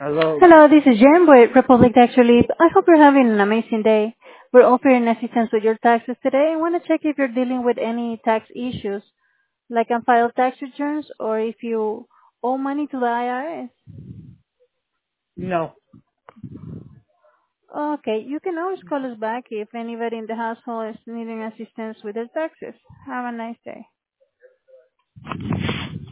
Hello. Hello, this is Jen with Republic Tax Relief. I hope you're having an amazing day. We're offering assistance with your taxes today. I want to check if you're dealing with any tax issues, like unfiled tax returns or if you owe money to the IRS. No. Okay, you can always call us back if anybody in the household is needing assistance with their taxes. Have a nice day.